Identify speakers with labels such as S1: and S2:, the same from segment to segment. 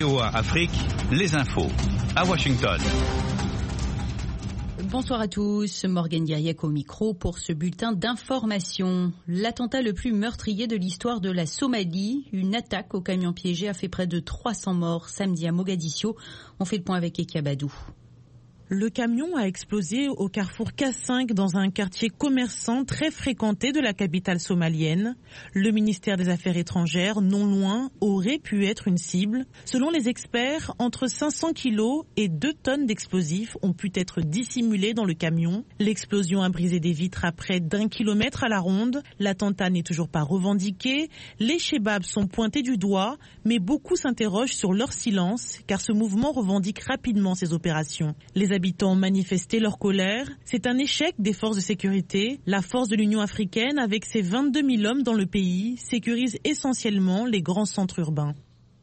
S1: VOA Afrique, les infos, à Washington.
S2: Bonsoir à tous, Morgane Guiriec au micro pour ce bulletin d'information. L'attentat le plus meurtrier de l'histoire de la Somalie, une attaque au camion piégé a fait près de 300 morts samedi à Mogadiscio. On fait le point avec Eki Abadou.
S3: Le camion a explosé au carrefour K5 dans un quartier commerçant très fréquenté de la capitale somalienne. Le ministère des Affaires étrangères, non loin, aurait pu être une cible. Selon les experts, entre 500 kilos et 2 tonnes d'explosifs ont pu être dissimulés dans le camion. L'explosion a brisé des vitres à près d'1 kilomètre à la ronde. L'attentat n'est toujours pas revendiqué. Les Chebabs sont pointés du doigt, mais beaucoup s'interrogent sur leur silence, car ce mouvement revendique rapidement ces opérations. Les habitants ont manifesté leur colère. C'est un échec des forces de sécurité. La force de l'Union africaine, avec ses 22 000 hommes dans le pays, sécurise essentiellement les grands centres urbains.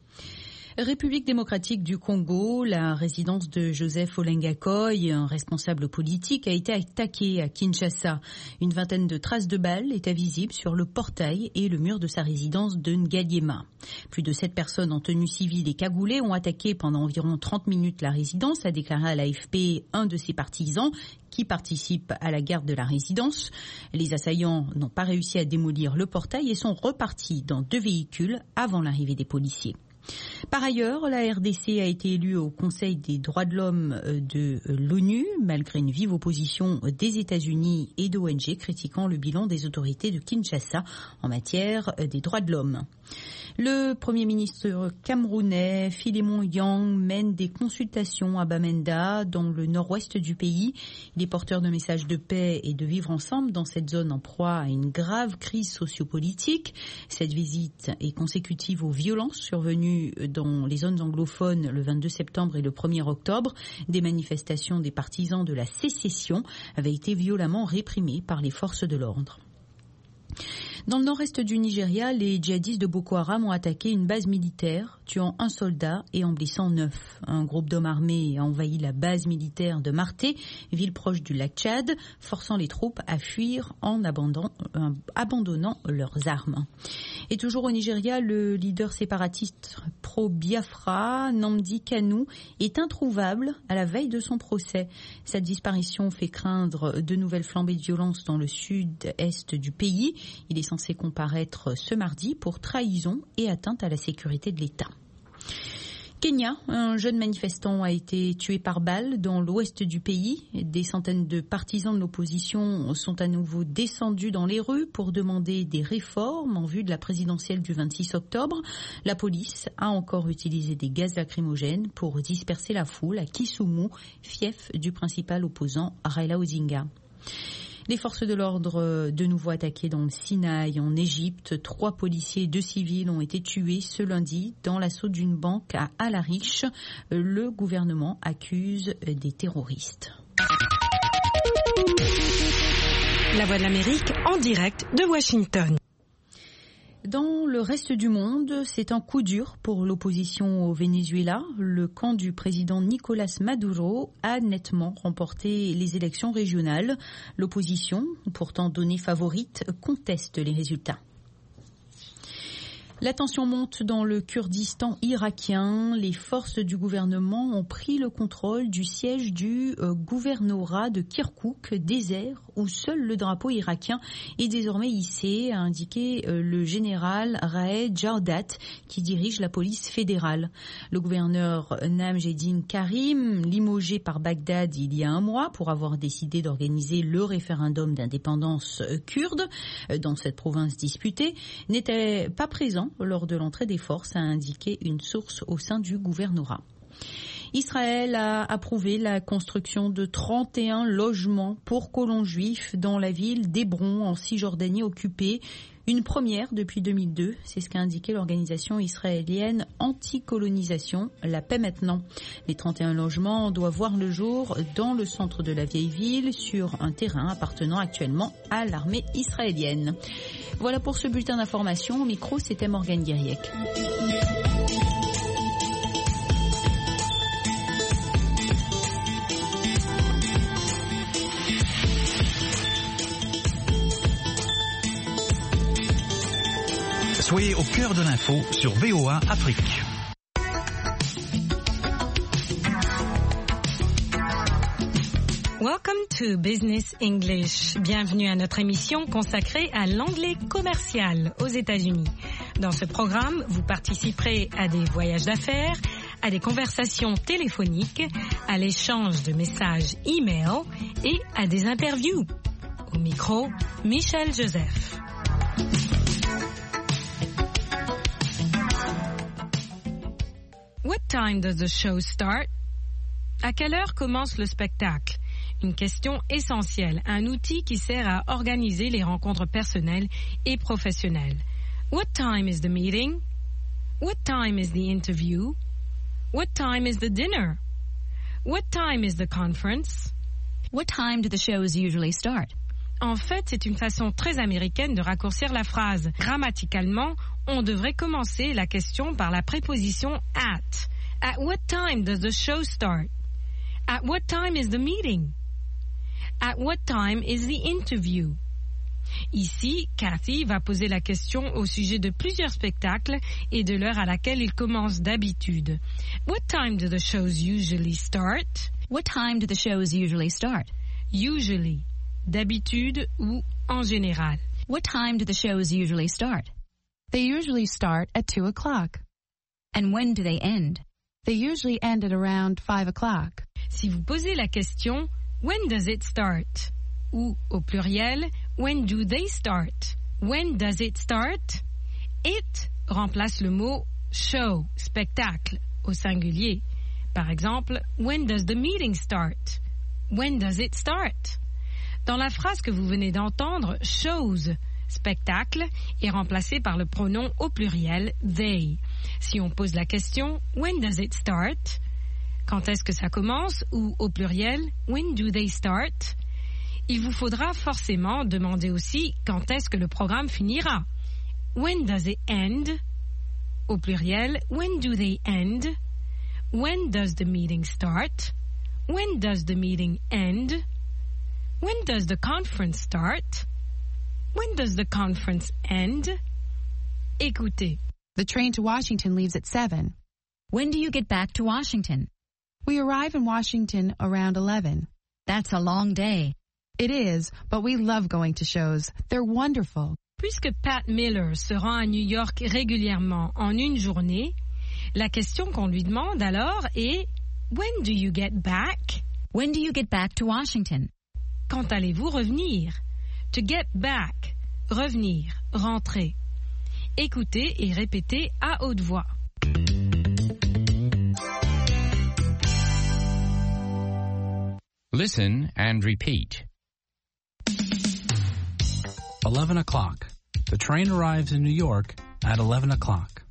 S2: République démocratique du Congo, la résidence de Joseph Olenga Koy, un responsable politique, a été attaquée à Kinshasa. Une vingtaine de traces de balles étaient visibles sur le portail et le mur de sa résidence de Ngaliema. Plus de 7 personnes en tenue civile et cagoulées ont attaqué pendant environ 30 minutes la résidence, a déclaré à l'AFP un de ses partisans qui participe à la garde de la résidence. Les assaillants n'ont pas réussi à démolir le portail et sont repartis dans 2 véhicules avant l'arrivée des policiers. Par ailleurs, la RDC a été élue au Conseil des droits de l'homme de l'ONU, malgré une vive opposition des États-Unis et d'ONG critiquant le bilan des autorités de Kinshasa en matière des droits de l'homme. Le Premier ministre camerounais Philémon Yang mène des consultations à Bamenda, dans le nord-ouest du pays. Il est porteur de messages de paix et de vivre ensemble dans cette zone en proie à une grave crise sociopolitique. Cette visite est consécutive aux violences survenues dans les zones anglophones le 22 septembre et le 1er octobre. Des manifestations des partisans de la sécession avaient été violemment réprimées par les forces de l'ordre. Dans le nord-est du Nigeria, les djihadistes de Boko Haram ont attaqué une base militaire, tuant un soldat et en blessant 9. Un groupe d'hommes armés a envahi la base militaire de Marté, ville proche du lac Tchad, forçant les troupes à fuir en abandonnant leurs armes. Et toujours au Nigeria, le leader séparatiste pro-Biafra, Nnamdi Kanu, est introuvable à la veille de son procès. Sa disparition fait craindre de nouvelles flambées de violence dans le sud-est du pays. Il est censé comparaître ce mardi pour trahison et atteinte à la sécurité de l'État. Kenya, un jeune manifestant a été tué par balle dans l'ouest du pays. Des centaines de partisans de l'opposition sont à nouveau descendus dans les rues pour demander des réformes en vue de la présidentielle du 26 octobre. La police a encore utilisé des gaz lacrymogènes pour disperser la foule à Kisumu, fief du principal opposant Raila Odinga. Les forces de l'ordre de nouveau attaquées dans le Sinaï, en Égypte. 3 policiers et 2 civils ont été tués ce lundi dans l'assaut d'une banque à Al-Arish. Le gouvernement accuse des terroristes.
S4: La Voix de l'Amérique en direct de Washington.
S2: Dans le reste du monde, c'est un coup dur pour l'opposition au Venezuela. Le camp du président Nicolás Maduro a nettement remporté les élections régionales. L'opposition, pourtant donnée favorite, conteste les résultats. La tension monte dans le Kurdistan irakien. Les forces du gouvernement ont pris le contrôle du siège du gouvernorat de Kirkouk, désert où seul le drapeau irakien est désormais hissé, a indiqué le général Raed Jardat, qui dirige la police fédérale. Le gouverneur Namjeddine Karim, limogé par Bagdad il y a un mois pour avoir décidé d'organiser le référendum d'indépendance kurde dans cette province disputée, n'était pas présent lors de l'entrée des forces, a indiqué une source au sein du gouvernorat. Israël a approuvé la construction de 31 logements pour colons juifs dans la ville d'Hébron en Cisjordanie occupée. Une première depuis 2002, c'est ce qu'a indiqué l'organisation israélienne anti-colonisation, La Paix Maintenant. Les 31 logements doivent voir le jour dans le centre de la vieille ville, sur un terrain appartenant actuellement à l'armée israélienne. Voilà pour ce bulletin d'information. Au micro, c'était Morgane Guiriec.
S1: Soyez au cœur de l'info sur VOA Afrique.
S4: Welcome to Business English. Bienvenue à notre émission consacrée à l'anglais commercial aux États-Unis. Dans ce programme, vous participerez à des voyages d'affaires, à des conversations téléphoniques, à l'échange de messages e-mail et à des interviews. Au micro, Michel Joseph. What time does the show start? À quelle heure commence le spectacle? Une question essentielle, un outil qui sert à organiser les rencontres personnelles et professionnelles. What time is the meeting? What time is the interview? What time is the dinner? What time is the conference?
S2: What time do the shows usually start?
S4: En fait, c'est une façon très américaine de raccourcir la phrase. Grammaticalement, on devrait commencer la question par la préposition at. At what time does the show start? At what time is the meeting? At what time is the interview? Ici, Cathy va poser la question au sujet de plusieurs spectacles et de l'heure à laquelle ils commencent d'habitude. What time do the shows usually start?
S2: What time do the shows usually start?
S4: Usually, d'habitude ou en général.
S2: What time do the shows usually start?
S5: They usually start at 2 o'clock.
S2: And when do they end?
S5: They usually end at around 5 o'clock.
S4: Si vous posez la question, when does it start? Ou, au pluriel, when do they start? When does it start? It remplace le mot show, spectacle, au singulier. Par exemple, when does the meeting start? When does it start? Dans la phrase que vous venez d'entendre, shows, spectacle, est remplacé par le pronom au pluriel they. Si on pose la question, when does it start? Quand est-ce que ça commence? Ou au pluriel, when do they start? Il vous faudra forcément demander aussi quand est-ce que le programme finira. When does it end? Au pluriel, when do they end? When does the meeting start? When does the meeting end? When does the conference start? When does the conference end? Écoutez.
S5: The train to Washington leaves at 7.
S2: When do you get back to Washington?
S5: We arrive in Washington around 11.
S2: That's a long day.
S5: It is, but we love going to shows. They're wonderful.
S4: Puisque Pat Miller se rend à New York régulièrement en une journée, la question qu'on lui demande alors est « When do you get back? »
S2: When do you get back to Washington?
S4: Quand allez-vous revenir? To get back, revenir, rentrer. Écoutez et répétez à haute voix.
S1: Listen and repeat.
S6: 11 o'clock. The train arrives in New York at 11 o'clock.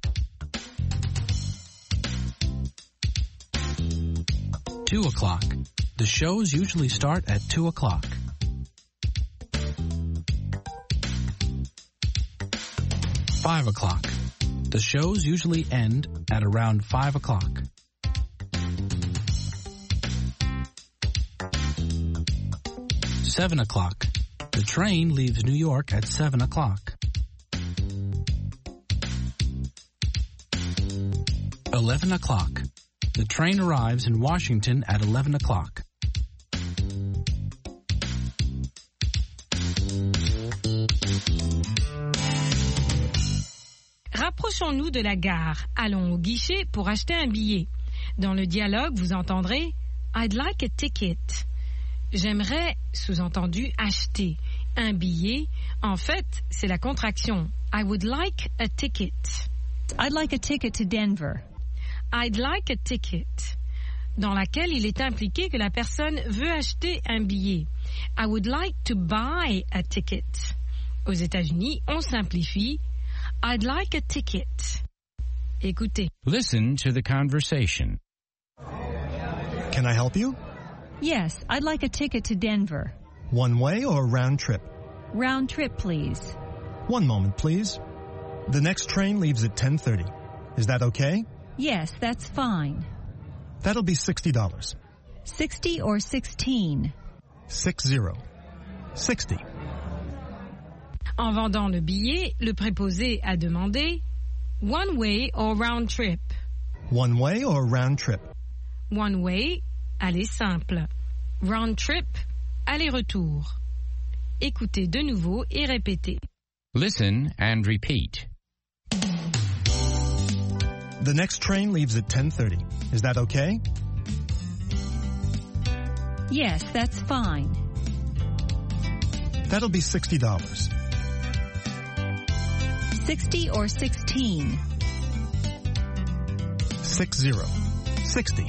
S6: 2 o'clock. The shows usually start at 2 o'clock. 5 o'clock. The shows usually end at around 5 o'clock. 7 o'clock. The train leaves New York at 7 o'clock. 11 o'clock. The train arrives in Washington at 11 o'clock.
S4: Rapprochons-nous de la gare. Allons au guichet pour acheter un billet. Dans le dialogue, vous entendrez « I'd like a ticket ». J'aimerais, sous-entendu, acheter un billet. En fait, c'est la contraction « I would like a ticket ».
S2: I'd like a ticket to Denver.
S4: I'd like a ticket, dans laquelle il est impliqué que la personne veut acheter un billet. I would like to buy a ticket. Aux États-Unis, on simplifie I'd like a ticket. Écoutez.
S1: Listen to the conversation.
S7: Can I help you?
S2: Yes, I'd like a ticket to Denver.
S7: One way or round trip?
S2: Round trip, please.
S7: One moment, please. The next train leaves at 10:30. Is that okay?
S2: Yes, that's fine.
S7: That'll be $60.
S2: 60 or 16?
S7: 60. 60.
S4: En vendant le billet, le préposé a demandé one way or round trip.
S7: One way or round trip?
S4: One way, aller simple. round trip, aller-retour. Écoutez de nouveau et répétez.
S1: Listen and repeat.
S7: The next train leaves at 10:30. Is that okay?
S2: Yes, that's fine.
S7: That'll be $60.
S2: 60 or 16?
S7: 60. 60.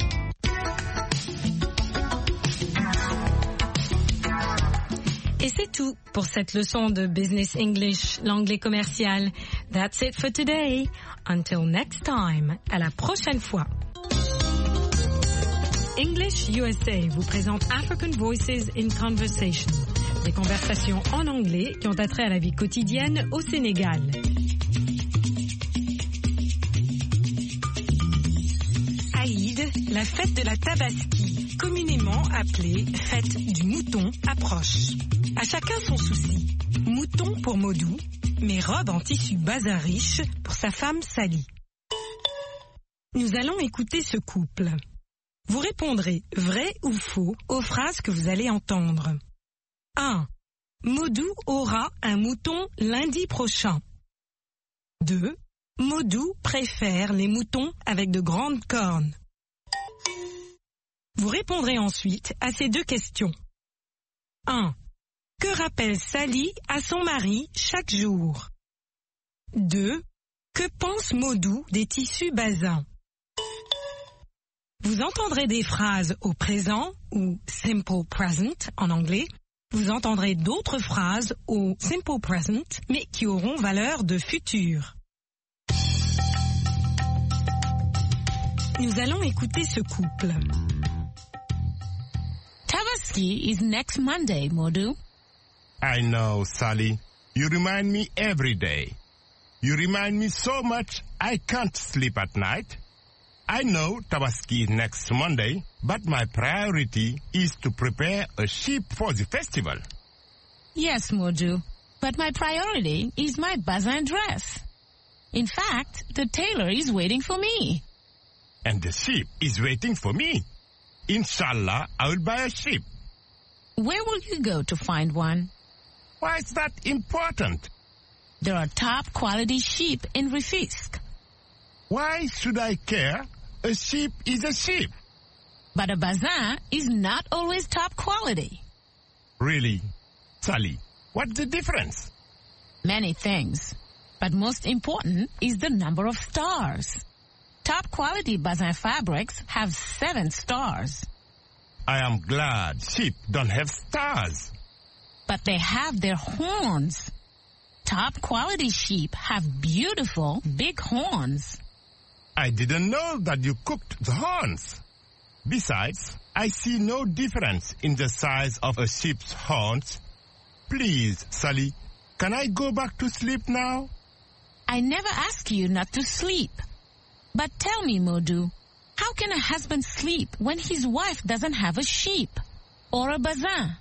S4: Et c'est tout pour cette leçon de Business English, l'anglais commercial. That's it for today. Until next time. À la prochaine fois. English USA vous présente African Voices in Conversation. Des conversations en anglais qui ont attrait à la vie quotidienne au Sénégal. Aïd, la fête de la Tabaski, communément appelée fête du mouton, approche. À chacun son souci. Mouton pour Modou, mais robe en tissu bazin riche pour sa femme Sally. Nous allons écouter ce couple. Vous répondrez vrai ou faux aux phrases que vous allez entendre. 1. Modou aura un mouton lundi prochain. 2. Modou préfère les moutons avec de grandes cornes. Vous répondrez ensuite à ces deux questions. 1. Que rappelle Sally à son mari chaque jour? 2. Que pense Modou des tissus bazins? Vous entendrez des phrases au présent ou simple present en anglais. Vous entendrez d'autres phrases au simple present mais qui auront valeur de futur. Nous allons écouter ce couple.
S8: Tabaski is next Monday, Modou.
S9: I know, Sally. You remind me every day. You remind me so much I can't sleep at night. I know Tabaski is next Monday, but my priority is to prepare a sheep for the festival.
S8: Yes, Modou, but my priority is my bazin dress. In fact, the tailor is waiting for me.
S9: And the sheep is waiting for me. Inshallah, I will buy a sheep.
S8: Where will you go to find one?
S9: Why is that important?
S8: There are top quality sheep in Rufisque.
S9: Why should I care? A sheep is a sheep.
S8: But a bazin is not always top quality.
S9: Really? Sally, what's the difference?
S8: Many things. But most important is the number of stars. Top quality bazin fabrics have 7 stars.
S9: I am glad sheep don't have stars.
S8: But they have their horns. Top quality sheep have beautiful big horns.
S9: I didn't know that you cooked the horns. Besides, I see no difference in the size of a sheep's horns. Please, Sally, can I go back to sleep now?
S8: I never ask you not to sleep. But tell me, Modou, how can a husband sleep when his wife doesn't have a sheep or a bazin?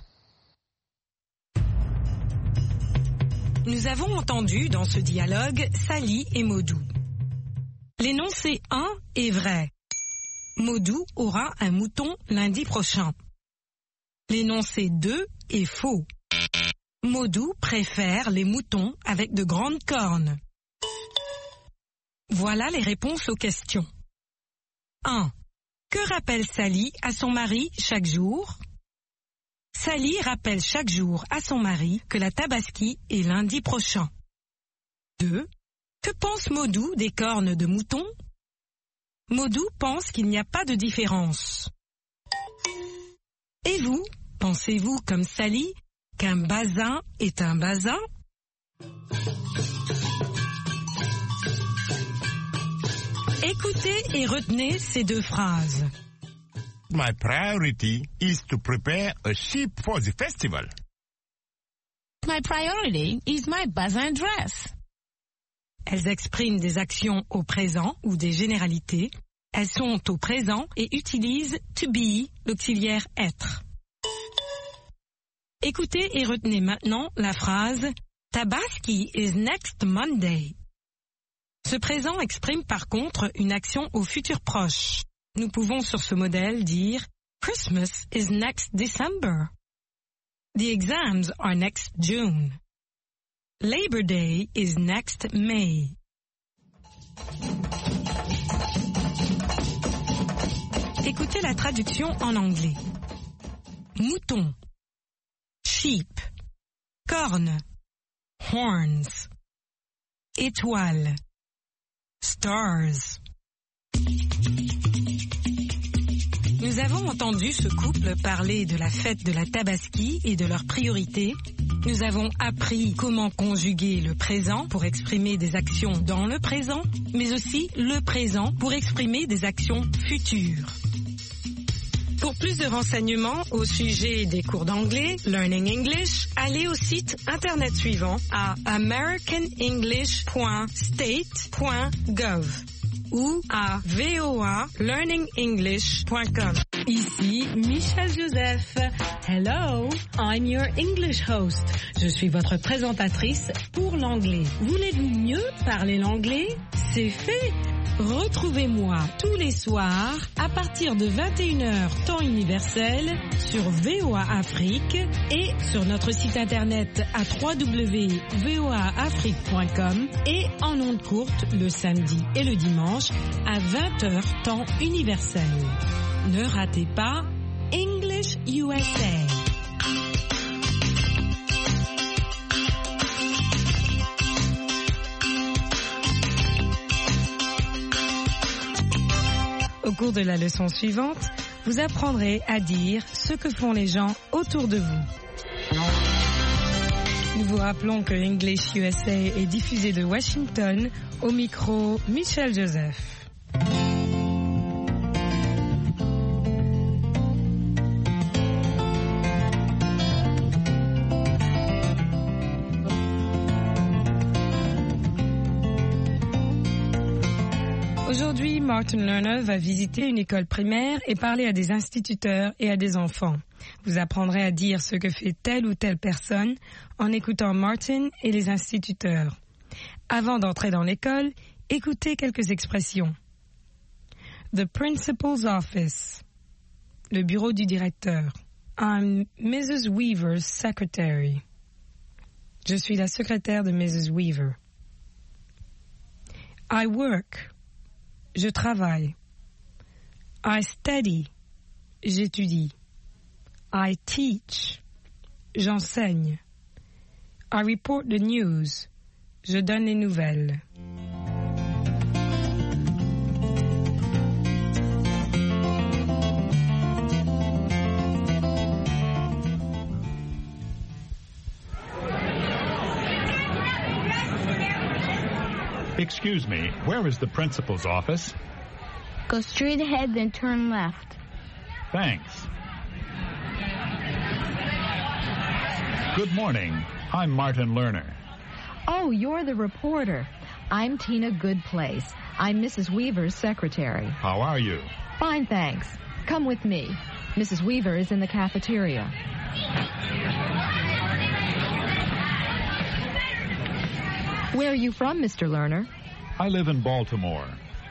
S4: Nous avons entendu dans ce dialogue Sally et Modou. L'énoncé 1 est vrai. Modou aura un mouton lundi prochain. L'énoncé 2 est faux. Modou préfère les moutons avec de grandes cornes. Voilà les réponses aux questions. 1. Que rappelle Sally à son mari chaque jour? Sally rappelle chaque jour à son mari que la Tabaski est lundi prochain. 2. Que pense Modou des cornes de mouton? Modou pense qu'il n'y a pas de différence. Et vous, pensez-vous comme Sally qu'un bazin est un bazin? Écoutez et retenez ces deux phrases.
S9: My priority is to prepare a sheep for the festival.
S8: My priority is my bazin dress.
S4: Elles expriment des actions au présent ou des généralités. Elles sont au présent et utilisent to be, l'auxiliaire être. Écoutez et retenez maintenant la phrase Tabaski is next Monday. Ce présent exprime par contre une action au futur proche. Nous pouvons sur ce modèle dire Christmas is next December. The exams are next June. Labor Day is next May. Écoutez la traduction en anglais. Mouton, sheep, corne, horns, étoile, stars. Nous avons entendu ce couple parler de la fête de la Tabaski et de leurs priorités. Nous avons appris comment conjuguer le présent pour exprimer des actions dans le présent, mais aussi le présent pour exprimer des actions futures. Pour plus de renseignements au sujet des cours d'anglais, Learning English, allez au site internet suivant à americanenglish.state.gov ou à voalearningenglish.com.
S10: Ici Michelle Joseph. Hello, I'm your English host. Je suis votre présentatrice pour l'anglais. Voulez-vous mieux parler l'anglais? C'est fait. Retrouvez-moi tous les soirs à partir de 21h temps universel sur VOA Afrique et sur notre site internet à www.voaafrique.com et en ondes courtes le samedi et le dimanche à 20h temps universel. Ne ratez pas English USA.
S4: Au cours de la leçon suivante, vous apprendrez à dire ce que font les gens autour de vous. Nous vous rappelons que English USA est diffusé de Washington, au micro Michelle Joseph. Aujourd'hui, Martin Lerner va visiter une école primaire et parler à des instituteurs et à des enfants. Vous apprendrez à dire ce que fait telle ou telle personne en écoutant Martin et les instituteurs. Avant d'entrer dans l'école, écoutez quelques expressions. The principal's office. Le bureau du directeur. I'm Mrs. Weaver's secretary. Je suis la secrétaire de Mrs. Weaver. I work. Je travaille. I study. J'étudie. I teach. J'enseigne. I report the news. Je donne les nouvelles.
S11: Excuse me, where is the principal's office?
S12: Go straight ahead, then turn left.
S11: Thanks. Good morning. I'm Martin Lerner.
S13: Oh, you're the reporter. I'm Tina Goodplace. I'm Mrs. Weaver's secretary.
S11: How are you?
S13: Fine, thanks. Come with me. Mrs. Weaver is in the cafeteria. Where are you from, Mr. Lerner?
S11: I live in Baltimore.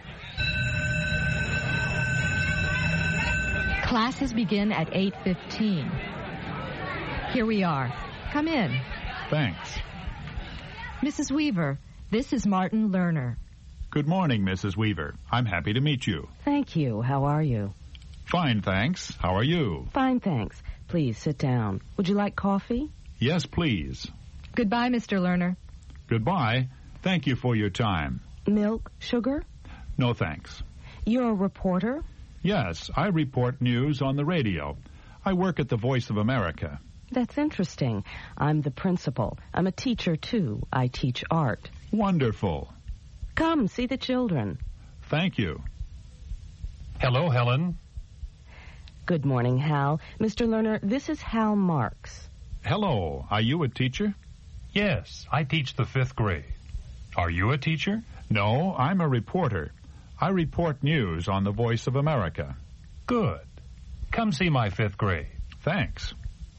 S13: Classes begin at 8:15. Here we are. Come in.
S11: Thanks.
S13: Mrs. Weaver, this is Martin Lerner.
S11: Good morning, Mrs. Weaver. I'm happy to meet you.
S14: Thank you. How are you?
S11: Fine, thanks. How are you?
S14: Fine, thanks. Please sit down. Would you like coffee?
S11: Yes, please.
S13: Goodbye, Mr. Lerner.
S11: Goodbye. Thank you for your time.
S14: Milk, sugar?
S11: No, thanks.
S14: You're a reporter?
S11: Yes, I report news on the radio. I work at the Voice of America.
S14: That's interesting. I'm the principal. I'm a teacher, too. I teach art.
S11: Wonderful.
S14: Come, see the children.
S11: Thank you.
S15: Hello, Helen.
S14: Good morning, Hal. Mr. Lerner, this is Hal Marks.
S11: Hello. Are you a teacher?
S15: Yes, I teach the 5th grade. Are you a teacher?
S11: No, I'm a reporter. I report news on the Voice of America.
S15: Good. Come see my 5th grade.
S11: Thanks.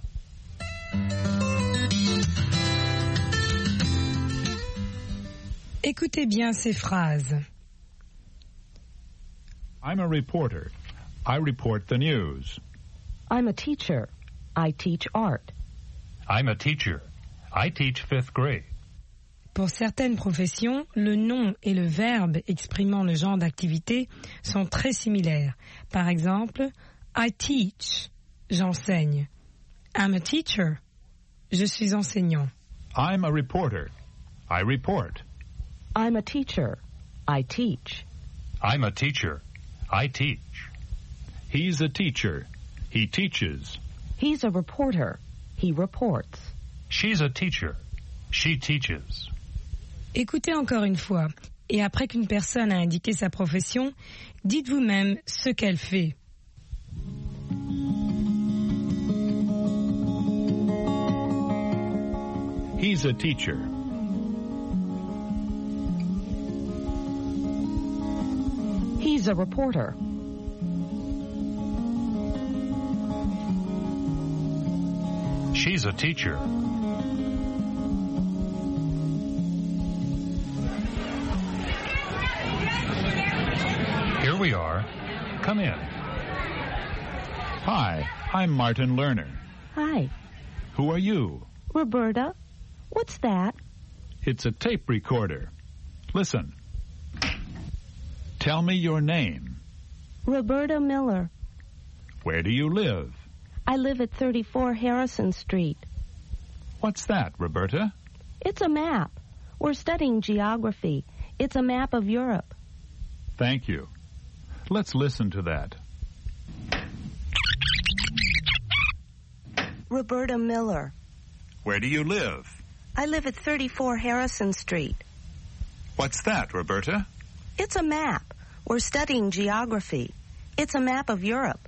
S4: Écoutez bien ces phrases.
S11: I'm a reporter. I report the news.
S14: I'm a teacher. I teach art.
S15: I'm a teacher. I teach 5th grade.
S10: Pour certaines professions, le nom et le verbe exprimant le genre d'activité sont très similaires. Par exemple, I teach, j'enseigne. I'm a teacher, je suis enseignant.
S11: I'm a reporter. I report.
S14: I'm a teacher. I teach.
S15: I'm a teacher. I teach.
S11: He's a teacher. He teaches.
S14: He's a reporter. He reports.
S15: She's a teacher. She teaches.
S10: Écoutez encore une fois, et après qu'une personne a indiqué sa profession, dites vous-même ce qu'elle fait.
S11: He's a teacher.
S14: He's a reporter.
S15: She's a teacher. Here we are. Come in.
S11: Hi, I'm Martin Lerner.
S14: Hi.
S11: Who are you?
S14: Roberta. What's that?
S11: It's a tape recorder. Listen. Tell me your name.
S14: Roberta Miller.
S11: Where do you live?
S14: I live at 34 Harrison Street.
S11: What's that, Roberta?
S14: It's a map. We're studying geography. It's a map of Europe.
S11: Thank you. Let's listen to that.
S14: Roberta Miller.
S11: Where do you live?
S14: I live at 34 Harrison Street.
S11: What's that, Roberta?
S14: It's a map. We're studying geography. It's a map of Europe.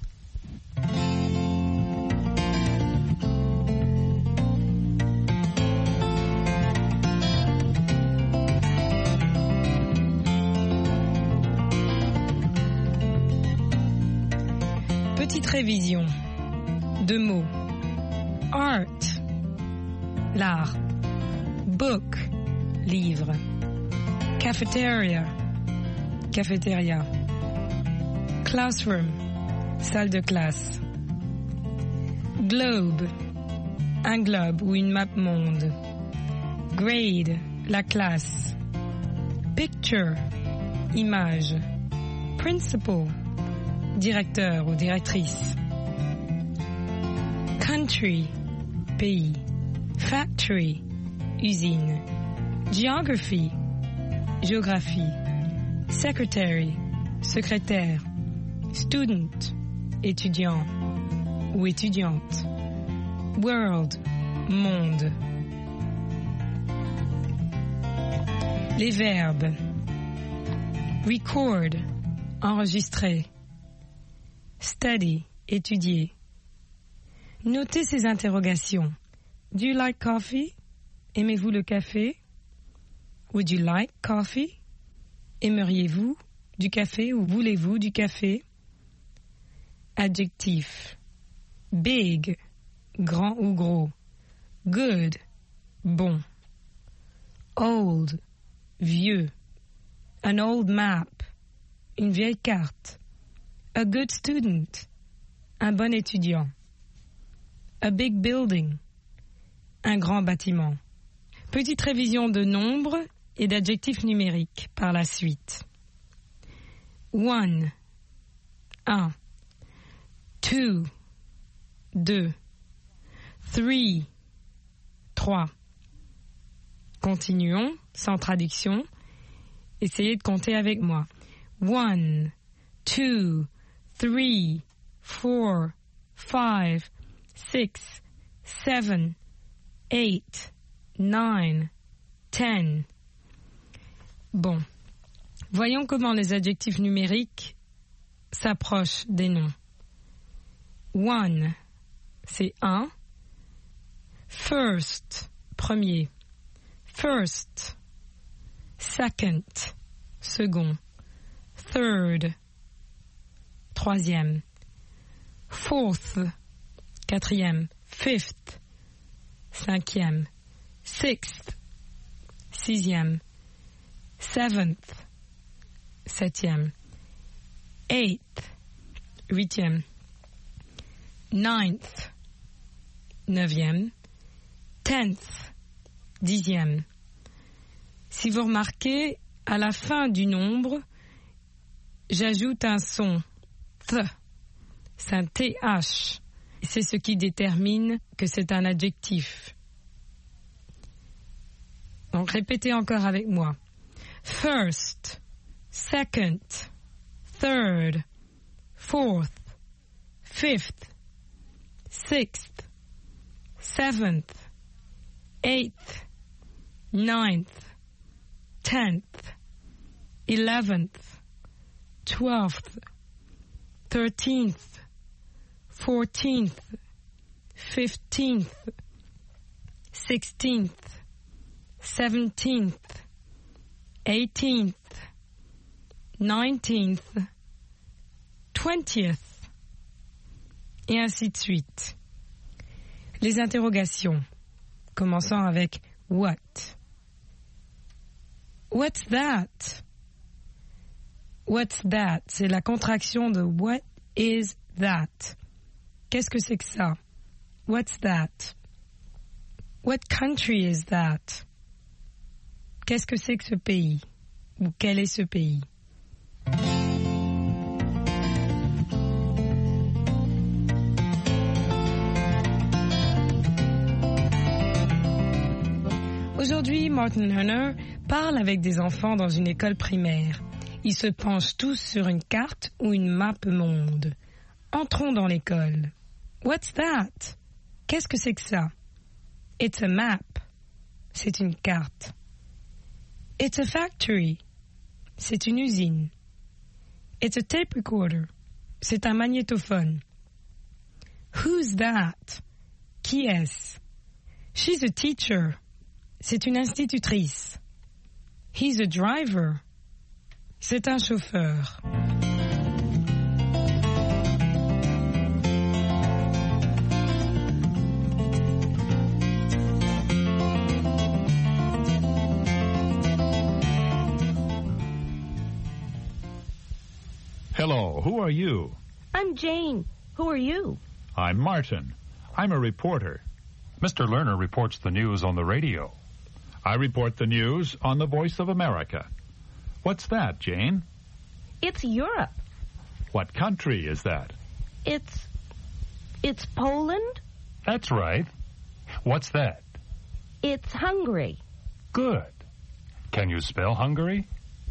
S10: Petite révision. 2 mots. Art, l'art. Book, livre. Cafeteria, cafétéria. Classroom, salle de classe. Globe, un globe ou une map monde. Grade, la classe. Picture, image. Principal, directeur ou directrice. Country, pays. Factory, usine. Geography, géographie. Secretary, secrétaire. Student, étudiant ou étudiante. World, monde. Les verbes. Record, enregistrer. Study, étudier. Notez ces interrogations. Do you like coffee? Aimez-vous le café? Would you like coffee? Aimeriez-vous du café ou voulez-vous du café? Adjectif. Big, grand ou gros. Good, bon. Old, vieux. An old map, une vieille carte. A good student, un bon étudiant. A big building, un grand bâtiment. Petite révision de nombres et d'adjectifs numériques par la suite. 1, 1. 2, 2. 3, 3. Continuons, sans traduction. Essayez de compter avec moi. 1, 2, 3, 4, 5, 6, 7, 8, 9, 10. Bon. Voyons comment les adjectifs numériques s'approchent des noms. 1, c'est un. First, premier. First. Second, second. Third, troisième. Fourth, quatrième. Fifth, cinquième. Sixth, sixième. Seventh, septième. Eighth, huitième. 9th, 9e, 10th, 10e. Si vous remarquez, à la fin du nombre, j'ajoute un son, th. C'est un TH. C'est ce qui détermine que c'est un adjectif. Donc, répétez encore avec moi. First, second, third, fourth, fifth, sixth, seventh, eighth, ninth, 10th, 11th, 12th, 13th, 14th, 15th, 16th, 17th, 18th, 19th, 20th, et ainsi de suite. Les interrogations, commençant avec what. What's that? What's that? C'est la contraction de what is that? Qu'est-ce que c'est que ça? What's that? What country is that? Qu'est-ce que c'est que ce pays? Ou quel est ce pays? Aujourd'hui, Martin Lerner parle avec des enfants dans une école primaire. Ils se penchent tous sur une carte ou une map monde. Entrons dans l'école. What's that? Qu'est-ce que c'est que ça? It's a map. C'est une carte. It's a factory. C'est une usine. It's a tape recorder. C'est un magnétophone. Who's that? Qui est-ce? She's a teacher. C'est une institutrice. He's a driver. C'est un chauffeur.
S11: Hello, who are you?
S14: I'm Jane. Who are you?
S11: I'm Martin. I'm a reporter.
S15: Mr. Lerner reports the news on the radio.
S11: I report the news on the Voice of America. What's that, Jane?
S14: It's Europe.
S11: What country is that?
S14: It's Poland.
S15: That's right. What's that?
S14: It's Hungary.
S15: Good. Can you spell Hungary?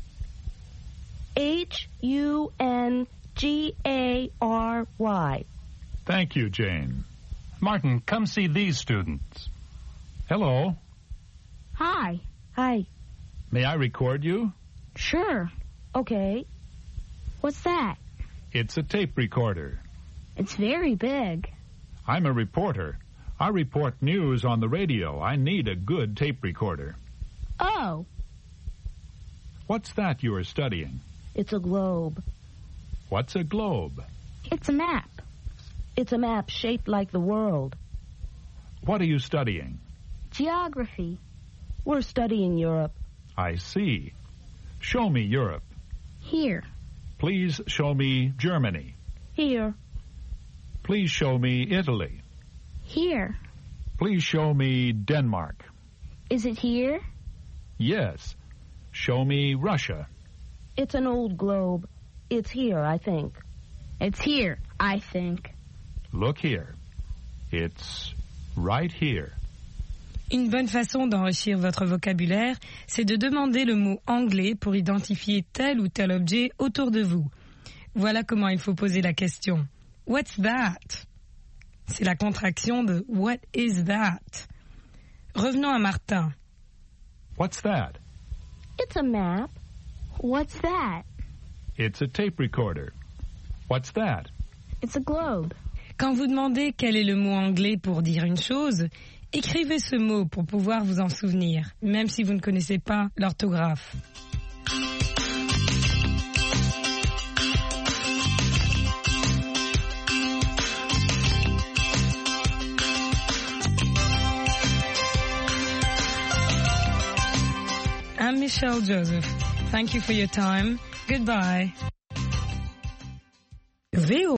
S14: H-U-N-G-A-R-Y.
S11: Thank you, Jane.
S15: Martin, come see these students.
S11: Hello.
S12: Hi.
S14: Hi.
S11: May I record you?
S12: Sure.
S14: Okay.
S12: What's that?
S11: It's a tape recorder.
S12: It's very big.
S11: I'm a reporter. I report news on the radio. I need a good tape recorder.
S12: Oh.
S11: What's that you are studying?
S14: It's a globe.
S11: What's a globe?
S12: It's a map.
S14: It's a map shaped like the world.
S11: What are you studying?
S12: Geography.
S14: We're studying Europe.
S11: I see. Show me Europe.
S12: Here.
S11: Please show me Germany.
S14: Here.
S11: Please show me Italy.
S12: Here.
S11: Please show me Denmark.
S12: Is it here?
S11: Yes. Show me Russia.
S14: It's an old globe. It's here, I think.
S12: It's here, I think.
S11: Look here. It's right here.
S10: Une bonne façon d'enrichir votre vocabulaire, c'est de demander le mot anglais pour identifier tel ou tel objet autour de vous. Voilà comment il faut poser la question. What's that? C'est la contraction de What is that? Revenons à Martin.
S11: What's that?
S14: It's a map.
S12: What's that?
S11: It's a tape recorder. What's that?
S12: It's a globe.
S10: Quand vous demandez quel est le mot anglais pour dire une chose, écrivez ce mot pour pouvoir vous en souvenir, même si vous ne connaissez pas l'orthographe. I'm Michelle Joseph. Thank you for your time. Goodbye.